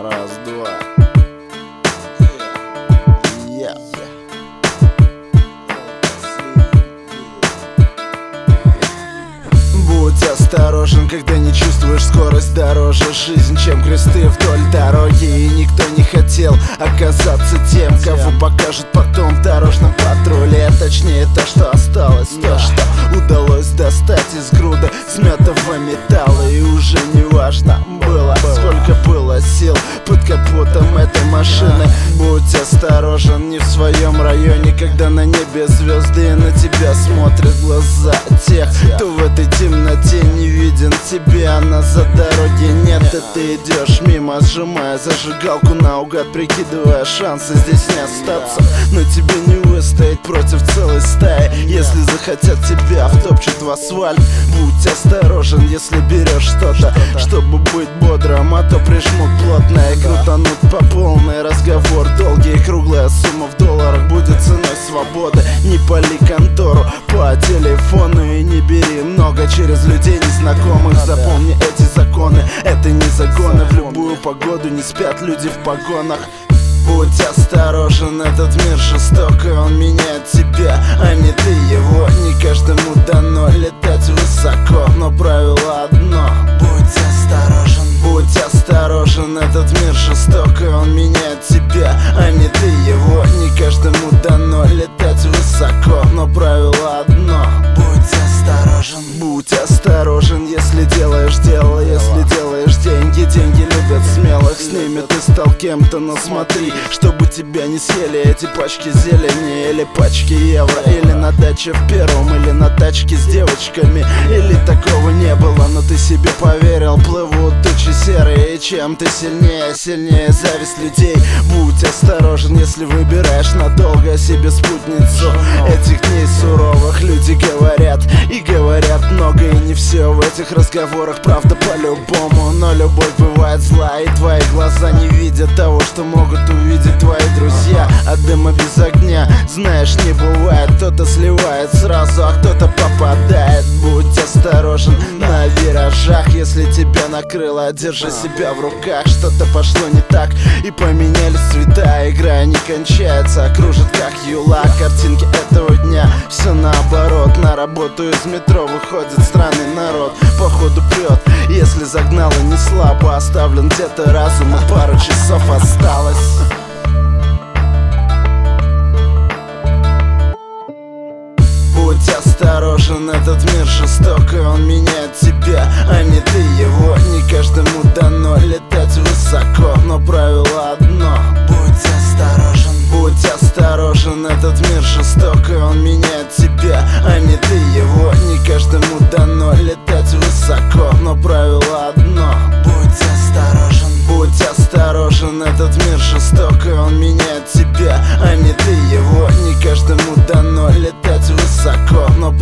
Раз, два. Будь осторожен, когда не чувствуешь скорость дороже. Жизнь, чем кресты вдоль дороги. И никто не хотел оказаться тем, кого покажут потом в дорожном патруле. Точнее, то, что осталось, то, что удалось достать из груды смятого металла. И уже не важно было, сколько было сил под капотом этой машины. Будь осторожен, не в своем районе, когда на небе звезды и на тебя смотрят глаза тех, кто в этой темноте не виден тебе, а назад дороги нет. И ты идешь мимо, сжимая зажигалку наугад, прикидывая шансы здесь не остаться. Но тебе не выстоять против целой стаи, если захотят тебя втопчут в асфальт. Будь осторожен, если берешь что-то, чтобы быть бодрым, а то прижмут плотно и крутанут по полной. Разговор долгий, круглая сумма в долларах будет ценой свободы. Не пали контору по телефону и не бери много через людей незнакомых. Запомни эти законы, это не загоны. В любую погоду не спят люди в погонах. Будь осторожен, этот мир жесток, и он меняет тебя, а не ты его. Не каждому дано летать высоко, но правило одно: будь осторожен. Будь осторожен, этот мир жесток, и он меняет тебя, а не ты его. Не каждому дано летать высоко, но правило одно: будь осторожен. Будь осторожен, если делаешь дело, если делаешь деньги. Деньги любят смелых, с ними ты стал кем-то, но смотри, чтобы тебя не съели эти пачки зелени или пачки евро. Или на даче в первом, или на тачке с девочками. Или такого не было, но ты себе поверил. Плывут тучи серые, и чем ты сильнее, сильнее зависть людей. Будь осторожен, если выбираешь надолго себе спутницу этих дней суровых. Люди говорят и говорят много, и не все в этих разговорах правда по-любому. Но любовь бывает зла, и твои глаза не видят того, что могут увидеть твои друзья. От дыма без огня, знаешь, не бывает. Кто-то сливает сразу, а кто-то попадает. Будь осторожен на виражах, если тебя накрыло, держи себя в руках. Что-то пошло не так, и поменялись цвета. Игра не кончается, кружит как юла. Картинки этого дня, все наоборот. На работу из метро выходит странный народ. Походу прет, если загнало не слабо. Оставлен где-то разум, и пару часов осталось. Будь осторожен, этот мир жесток, и он меняет тебя, а не ты его. Не каждому дано летать высоко, но правило одно: будь осторожен. Будь осторожен, этот мир жесток, и он меняет тебя, а не ты его. Не каждому дано летать высоко, но правило одно: будь осторожен. Будь осторожен, этот мир жесток, и он меняет тебя, а не ты его. Не каждому дано летать высоко, но